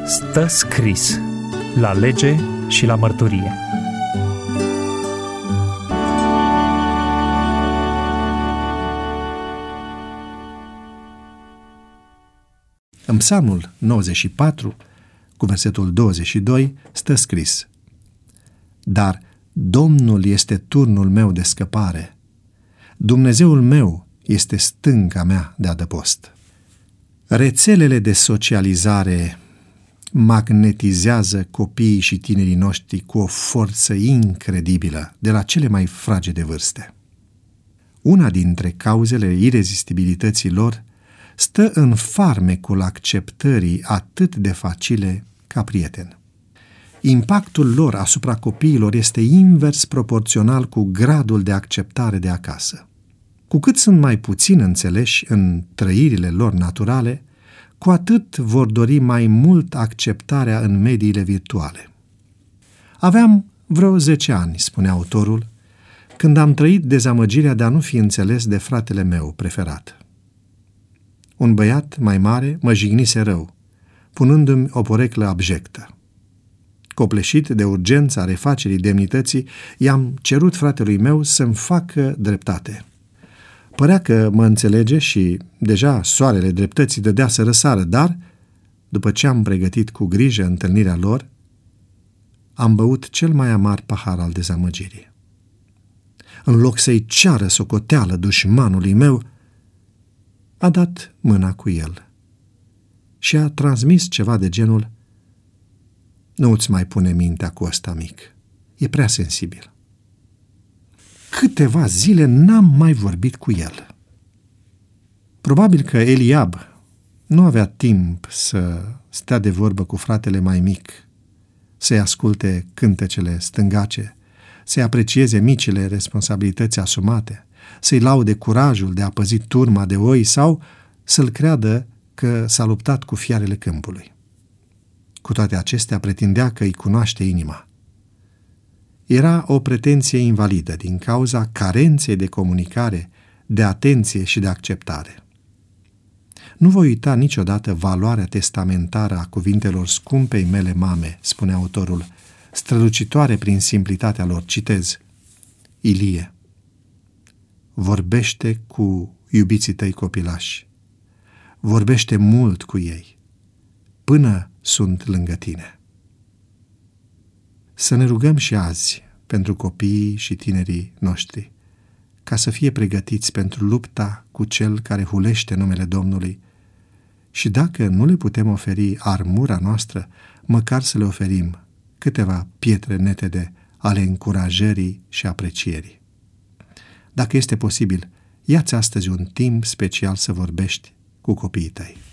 Stă scris la lege și la mărturie. În Psalmul 94, cu versetul 22, stă scris: Dar Domnul este turnul meu de scăpare, Dumnezeul meu este stânca mea de adăpost. Rețelele de socializare magnetizează copiii și tinerii noștri cu o forță incredibilă de la cele mai fragede vârste. Una dintre cauzele irezistibilității lor stă în farmecul acceptării atât de facile ca prieten. Impactul lor asupra copiilor este invers proporțional cu gradul de acceptare de acasă. Cu cât sunt mai puțin înțeleși în trăirile lor naturale, cu atât vor dori mai mult acceptarea în mediile virtuale. Aveam vreo 10 ani, spune autorul, când am trăit dezamăgirea de a nu fi înțeles de fratele meu preferat. Un băiat mai mare mă jignise rău, punându-mi o poreclă abjectă. Copleșit de urgența refacerii demnității, i-am cerut fratelui meu să-mi facă dreptate. Părea că mă înțelege și deja soarele dreptății dădea să răsară, dar, după ce am pregătit cu grijă întâlnirea lor, am băut cel mai amar pahar al dezamăgirii. În loc să-i ceară socoteală dușmanului meu, a dat mâna cu el și a transmis ceva de genul: Nu-ți mai pune mintea cu ăsta mic, e prea sensibil. Câteva zile n-am mai vorbit cu el. Probabil că Eliab nu avea timp să stea de vorbă cu fratele mai mic, să-i asculte cântecele stângace, să-i aprecieze micile responsabilități asumate, să-i laude curajul de a păzi turma de oi sau să-l creadă că s-a luptat cu fiarele câmpului. Cu toate acestea, pretindea că îi cunoaște inima. Era o pretenție invalidă din cauza carenței de comunicare, de atenție și de acceptare. Nu voi uita niciodată valoarea testamentară a cuvintelor scumpei mele mame, spune autorul, strălucitoare prin simplitatea lor. Citez: Ilie, vorbește cu iubiții tăi copilași, vorbește mult cu ei, până sunt lângă tine. Să ne rugăm și azi pentru copiii și tinerii noștri, ca să fie pregătiți pentru lupta cu cel care hulește numele Domnului și dacă nu le putem oferi armura noastră, măcar să le oferim câteva pietre netede ale încurajării și aprecierii. Dacă este posibil, ia-ți astăzi un timp special să vorbești cu copiii tăi.